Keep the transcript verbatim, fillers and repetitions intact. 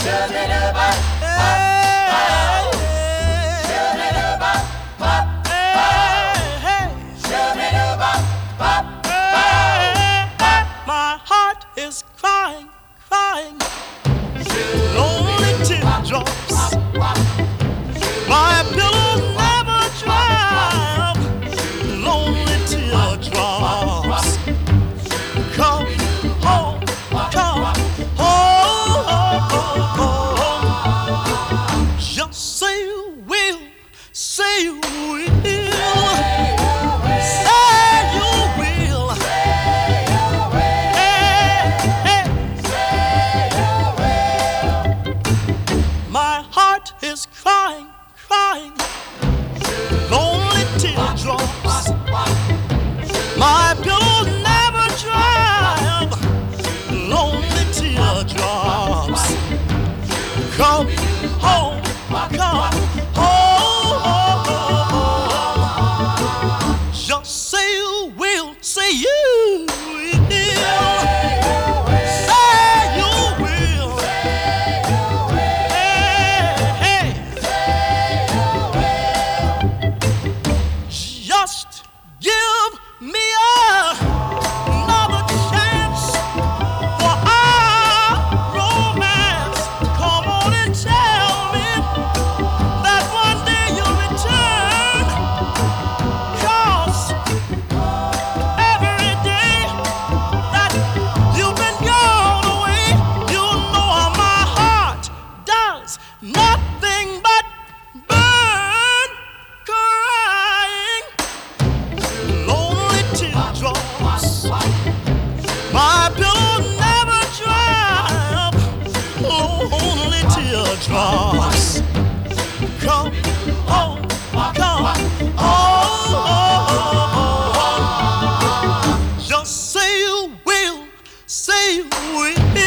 My heart is crying, crying, lonely teardrops. My pillow never dry up, lonely teardrops. Come home, come home. Just say you will, say you will. Is crying, crying, lonely teardrops. My pillow never dry up, lonely teardrops. Come home, come home. Just say you will, say you will. Just give me another chance for our romance. Come on and tell me that one day you'll return. 'Cause every day that you've been gone away, you know my heart does nothing but burn, crying. Lonely teardrops. My pillow never dry up, lonely teardrops. Come home, come home. Just say you will, say you will.